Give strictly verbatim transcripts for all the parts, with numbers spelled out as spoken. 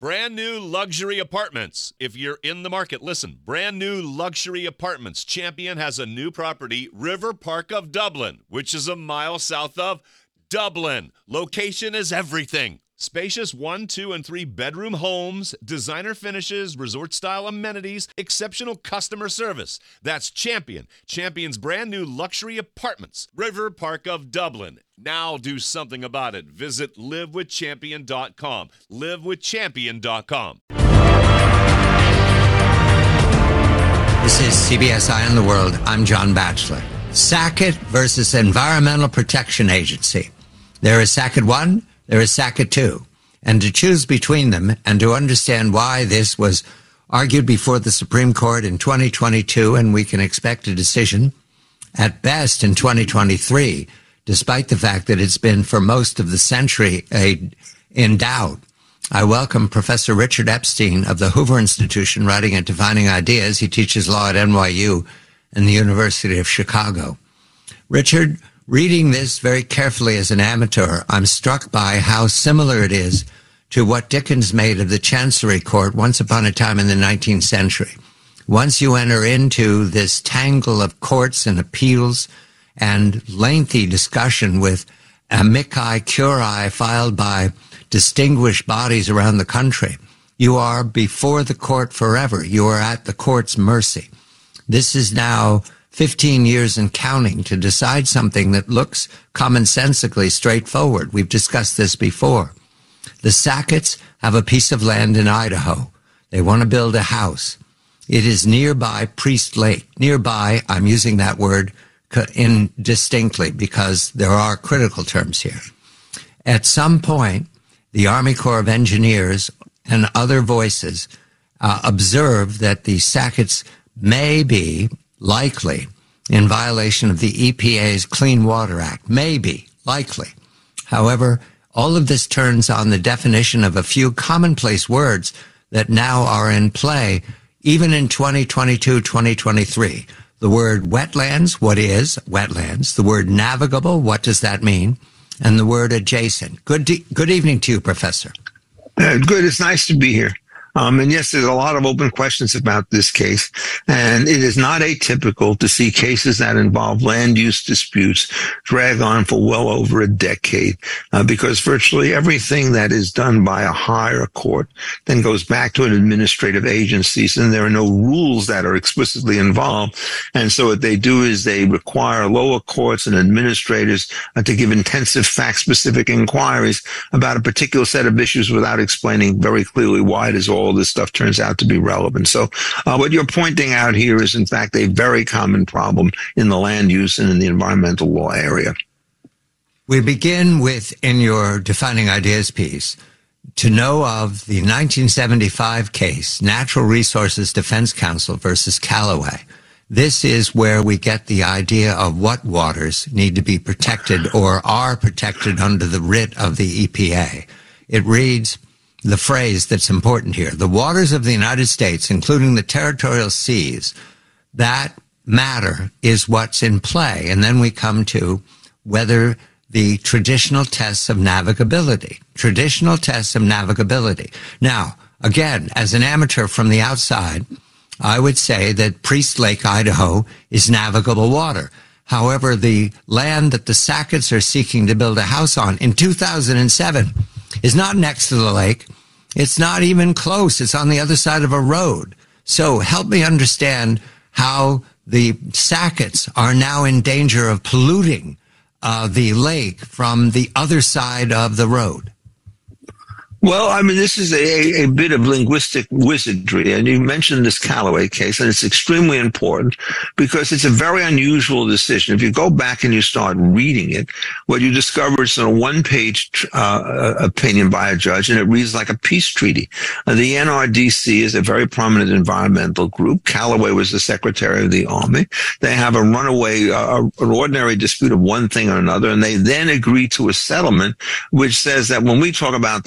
Brand new luxury apartments. If you're in the market, listen. Brand new luxury apartments. Champion has a new property, River Park of Dublin, which is a mile south of Dublin. Location is everything. Spacious one, two, and three bedroom homes, designer finishes, resort-style amenities, exceptional customer service. That's Champion. Champion's brand new luxury apartments, River Park of Dublin. Now do something about it. Visit live with champion dot com. live with champion dot com. This is C B S Eye on the World. I'm John Batchelor. Sackett versus Environmental Protection Agency. There is Sackett one. There is Sackett two, and to choose between them and to understand why this was argued before the Supreme Court in twenty twenty-two, and we can expect a decision at best in twenty twenty-three, despite the fact that it's been for most of the century a, in doubt. I welcome Professor Richard Epstein of the Hoover Institution, writing at Defining Ideas. He teaches law at N Y U and the University of Chicago. Richard, reading this very carefully as an amateur, I'm struck by how similar it is to what Dickens made of the Chancery Court once upon a time in the nineteenth century. Once you enter into this tangle of courts and appeals and lengthy discussion with amici curiae filed by distinguished bodies around the country, you are before the court forever. You are at the court's mercy. This is now fifteen years and counting to decide something that looks commonsensically straightforward. We've discussed this before. The Sacketts have a piece of land in Idaho. They want to build a house. It is nearby Priest Lake. Nearby, I'm using that word indistinctly because there are critical terms here. At some point, the Army Corps of Engineers and other voices uh, observe that the Sacketts may be likely in violation of the E P A's Clean Water Act. Maybe, likely. However, all of this turns on the definition of a few commonplace words that now are in play, even in twenty twenty-two, twenty twenty-three. The word wetlands, what is wetlands? The word navigable, what does that mean? And the word adjacent. Good, de- good evening to you, Professor. Uh, good. It's nice to be here. Um, and yes, there's a lot of open questions about this case, and it is not atypical to see cases that involve land use disputes drag on for well over a decade, uh, because virtually everything that is done by a higher court then goes back to an administrative agency, and there are no rules that are explicitly involved. And so what they do is they require lower courts and administrators uh, to give intensive fact-specific inquiries about a particular set of issues without explaining very clearly why it is all this stuff turns out to be relevant. So uh, what you're pointing out here is, in fact, a very common problem in the land use and in the environmental law area. We begin with, in your Defining Ideas piece, to know of the nineteen seventy-five case, Natural Resources Defense Council versus Callaway. This is where we get the idea of what waters need to be protected or are protected under the writ of the E P A. It reads, the phrase that's important here, the waters of the United States, including the territorial seas, that matter is what's in play. And then we come to whether the traditional tests of navigability, traditional tests of navigability. Now, again, as an amateur from the outside, I would say that Priest Lake, Idaho, is navigable water. However, the land that the Sacketts are seeking to build a house on in two thousand seven is not next to the lake. It's not even close. It's on the other side of a road. So help me understand how the Sacketts are now in danger of polluting uh, the lake from the other side of the road. Well, I mean, this is a, a bit of linguistic wizardry, and you mentioned this Callaway case, and it's extremely important because it's a very unusual decision. If you go back and you start reading it, what you discover is a one-page uh, opinion by a judge, and it reads like a peace treaty. Uh, the N R D C is a very prominent environmental group. Callaway was the Secretary of the Army. They have a runaway, uh, an ordinary dispute of one thing or another, and they then agree to a settlement which says that when we talk about the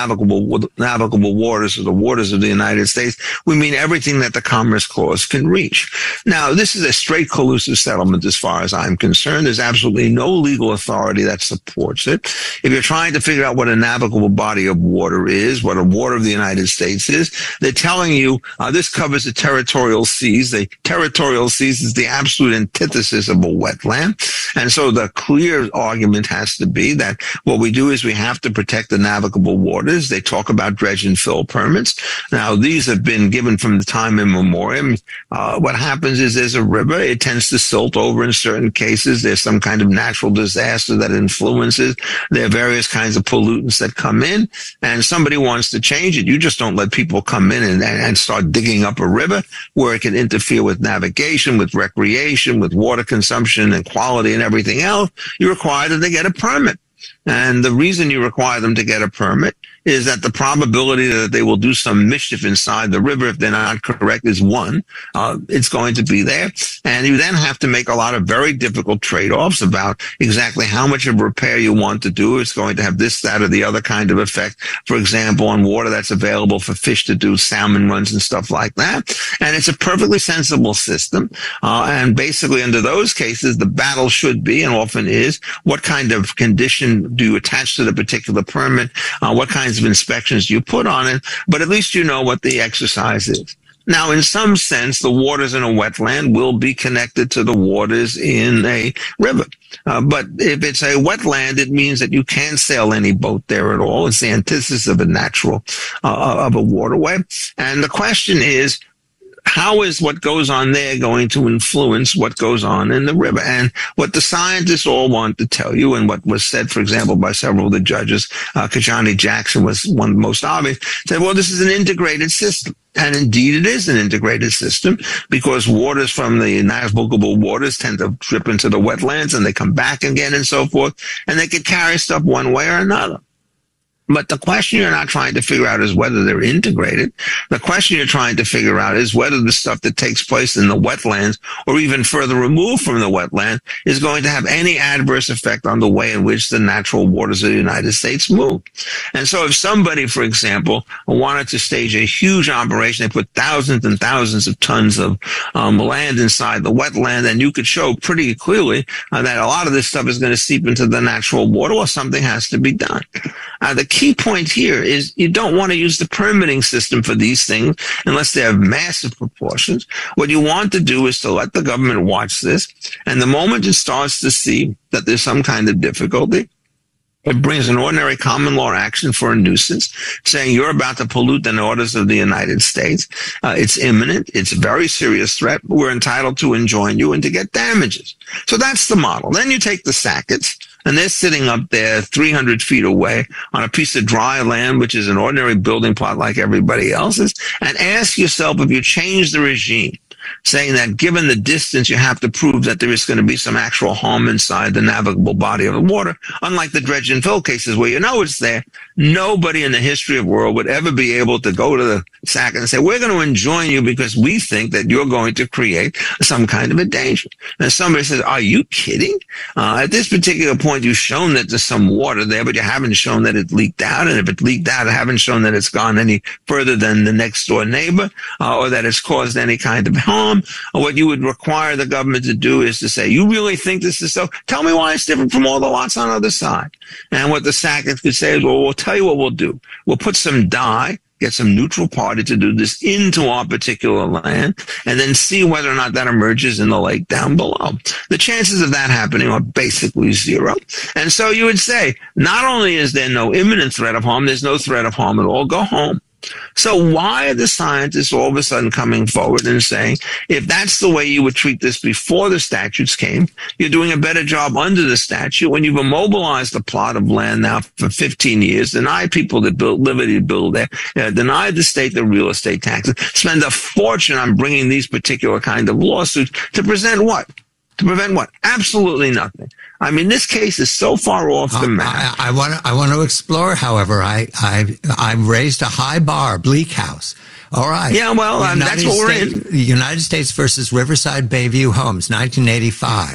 navigable navigable waters or the waters of the United States, we mean everything that the Commerce Clause can reach. Now, this is a straight collusive settlement as far as I'm concerned. There's absolutely no legal authority that supports it. If you're trying to figure out what a navigable body of water is, what a water of the United States is, they're telling you uh, this covers the territorial seas. The territorial seas is the absolute antithesis of a wetland. And so the clear argument has to be that what we do is we have to protect the navigable waters. They talk about dredge and fill permits. Now, these have been given from the time immemorial. Uh, what happens is there's a river. It tends to silt over in certain cases. There's some kind of natural disaster that influences. There are various kinds of pollutants that come in, and somebody wants to change it. You just don't let people come in and, and start digging up a river where it can interfere with navigation, with recreation, with water consumption and quality and everything else. You require that they get a permit. And the reason you require them to get a permit is that the probability that they will do some mischief inside the river if they're not correct is one. Uh, it's going to be there. And you then have to make a lot of very difficult trade-offs about exactly how much of repair you want to do. It's going to have this, that, or the other kind of effect, for example, on water that's available for fish to do salmon runs and stuff like that. And it's a perfectly sensible system. Uh, and basically under those cases, the battle should be, and often is, what kind of condition do you attach to the particular permit? Uh, what kinds of inspections do you put on it? But at least you know what the exercise is. Now, in some sense, the waters in a wetland will be connected to the waters in a river. Uh, but if it's a wetland, it means that you can't sail any boat there at all. It's the antithesis of a natural, uh, of a waterway. And the question is, how is what goes on there going to influence what goes on in the river? And what the scientists all want to tell you, and what was said, for example, by several of the judges, uh, Kajani Jackson was one of the most obvious, said, well, this is an integrated system. And indeed, it is an integrated system because waters from the navigable waters tend to drip into the wetlands and they come back again and so forth, and they can carry stuff one way or another. But the question you're not trying to figure out is whether they're integrated. The question you're trying to figure out is whether the stuff that takes place in the wetlands or even further removed from the wetland is going to have any adverse effect on the way in which the natural waters of the United States move. And so if somebody, for example, wanted to stage a huge operation, they put thousands and thousands of tons of um, land inside the wetland, and you could show pretty clearly uh, that a lot of this stuff is going to seep into the natural water, or something has to be done. Uh, the key point here is you don't want to use the permitting system for these things unless they have massive proportions. What you want to do is to let the government watch this, and the moment it starts to see that there's some kind of difficulty, it brings an ordinary common law action for a nuisance, saying you're about to pollute the waters of the United States. Uh, it's imminent. It's a very serious threat. We're entitled to enjoin you and to get damages. So that's the model. Then you take the Sacketts, and they're sitting up there three hundred feet away on a piece of dry land, which is an ordinary building plot like everybody else's, and ask yourself if you change the regime, saying that given the distance, you have to prove that there is going to be some actual harm inside the navigable body of the water, unlike the dredge and fill cases where you know it's there. Nobody in the history of the world would ever be able to go to the Sackett and say, we're going to enjoin you because we think that you're going to create some kind of a danger. And somebody says, are you kidding? Uh, at this particular point, you've shown that there's some water there, but you haven't shown that it leaked out. And if it leaked out, you haven't shown that it's gone any further than the next door neighbor, uh, or that it's caused any kind of harm. Or what you would require the government to do is to say, you really think this is so? Tell me why it's different from all the lots on the other side. And what the Sackett could say is, well, we'll tell you what we'll do. We'll put some dye, get some neutral party to do this into our particular land, and then see whether or not that emerges in the lake down below. The chances of that happening are basically zero. And so you would say, not only is there no imminent threat of harm, there's no threat of harm at all. Go home. So why are the scientists all of a sudden coming forward and saying, if that's the way you would treat this before the statutes came, you're doing a better job under the statute when you've immobilized a plot of land now for fifteen years, denied people the liberty to build there, uh, denied the state the real estate taxes, spend a fortune on bringing these particular kind of lawsuits to present what? To prevent what? Absolutely nothing. I mean, this case is so far off the map. I, I want to. I want to explore. However, I I I've raised a high bar. Bleak House. All right. Yeah. Well, um, that's what we're States, in. United States versus Riverside Bayview Homes, nineteen eighty-five.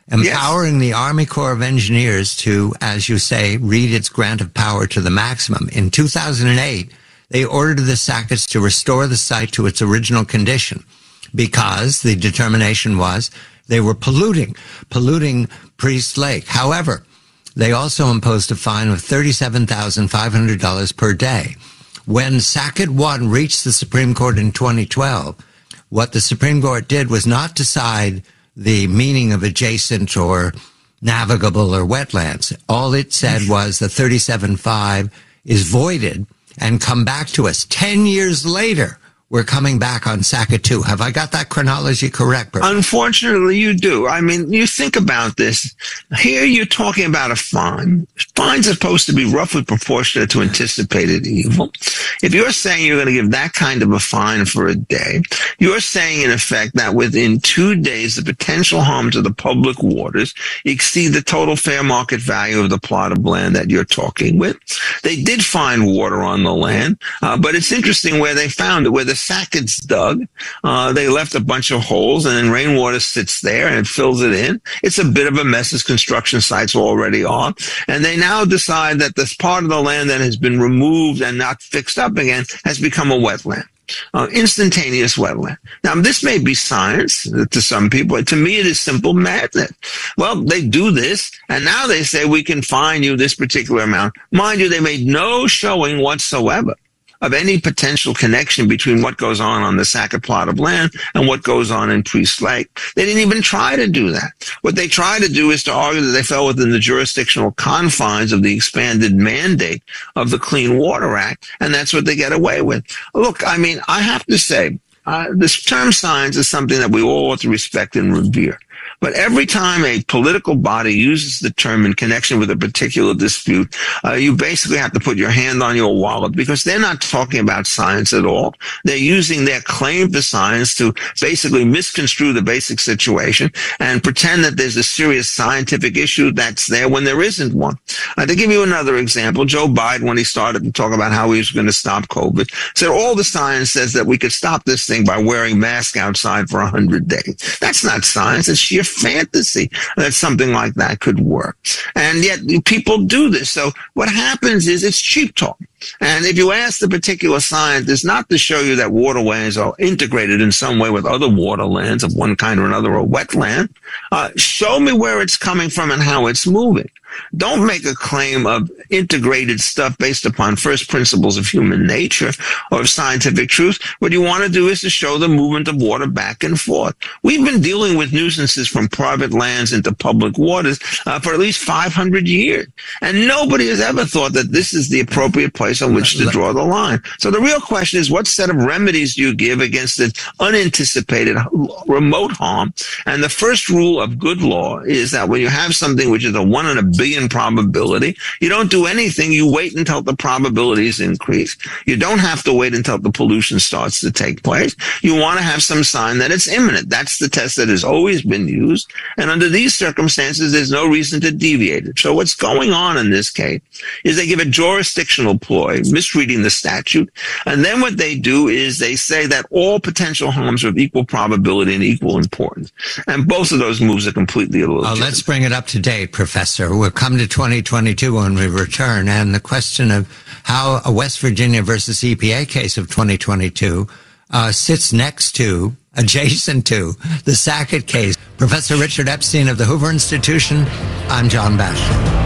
empowering yes. the Army Corps of Engineers to, as you say, read its grant of power to the maximum. In two thousand eight, they ordered the Sacketts to restore the site to its original condition because the determination was they were polluting, polluting Priest Lake. However, they also imposed a fine of thirty-seven thousand five hundred dollars per day. When Sackett one reached the Supreme Court in twenty twelve, what the Supreme Court did was not decide the meaning of adjacent or navigable or wetlands. All it said was the thirty-seven five is voided and come back to us. Ten years later, we're coming back on Sackett two. Have I got that chronology correct, Bert? Unfortunately, you do. I mean, you think about this. Here you're talking about a fine. Fines are supposed to be roughly proportionate to anticipated evil. If you're saying you're going to give that kind of a fine for a day, you're saying, in effect, that within two days, the potential harm to the public waters exceed the total fair market value of the plot of land that you're talking with. They did find water on the land, uh, but it's interesting where they found it, where the Sacketts dug. Uh, they left a bunch of holes, and then rainwater sits there and it fills it in. It's a bit of a mess, as construction sites already are. And they now decide that this part of the land that has been removed and not fixed up again has become a wetland. Uh, instantaneous wetland. Now, this may be science to some people. To me, it is simple madness. Well, they do this, and now they say we can fine you this particular amount. Mind you, they made no showing whatsoever of any potential connection between what goes on on the Sackett plot of land and what goes on in Priest Lake. They didn't even try to do that. What they tried to do is to argue that they fell within the jurisdictional confines of the expanded mandate of the Clean Water Act, and that's what they get away with. Look, I mean, I have to say, uh, this term science is something that we all ought to respect and revere. But every time a political body uses the term in connection with a particular dispute, uh, you basically have to put your hand on your wallet, because they're not talking about science at all. They're using their claim to science to basically misconstrue the basic situation and pretend that there's a serious scientific issue that's there when there isn't one. Uh, to give you another example, Joe Biden, when he started to talk about how he was going to stop COVID, said all the science says that we could stop this thing by wearing masks outside for one hundred days. That's not science. It's sheer fantasy that something like that could work. And yet people do this. So what happens is it's cheap talk. And if you ask the particular scientist not to show you that waterways are integrated in some way with other waterlands of one kind or another, or wetland, uh, show me where it's coming from and how it's moving. Don't make a claim of integrated stuff based upon first principles of human nature or of scientific truth. What you want to do is to show the movement of water back and forth. We've been dealing with nuisances from private lands into public waters uh, for at least five hundred years. And nobody has ever thought that this is the appropriate place on which to draw the line. So the real question is, what set of remedies do you give against the unanticipated remote harm? And the first rule of good law is that when you have something which is a one in a billion probability, you don't do anything. You wait until the probabilities increase. You don't have to wait until the pollution starts to take place. You want to have some sign that it's imminent. That's the test that has always been used. And under these circumstances, there's no reason to deviate it. So what's going on in this case is they give a jurisdictional ploy, misreading the statute. And then what they do is they say that all potential harms are of equal probability and equal importance. And both of those moves are completely illegitimate. Uh, let's bring it up to date, Professor. We'll come to twenty twenty-two when we return. And the question of how a West Virginia versus E P A case of twenty twenty-two uh, sits next to, adjacent to, the Sackett case. Professor Richard Epstein of the Hoover Institution. I'm John Batchelor.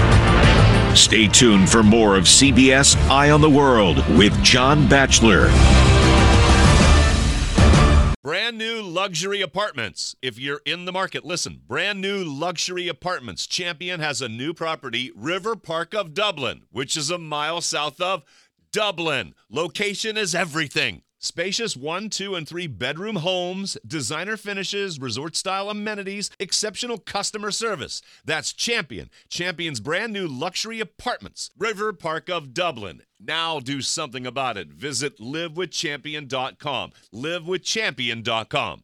Stay tuned for more of C B S Eye on the World with John Batchelor. Brand new luxury apartments. If you're in the market, listen. Brand new luxury apartments. Champion has a new property, River Park of Dublin, which is a mile south of Dublin. Location is everything. Spacious one, two, and three bedroom homes, designer finishes, resort-style amenities, exceptional customer service. That's Champion. Champion's brand new luxury apartments, River Park of Dublin. Now do something about it. Visit live with champion dot com. live with champion dot com.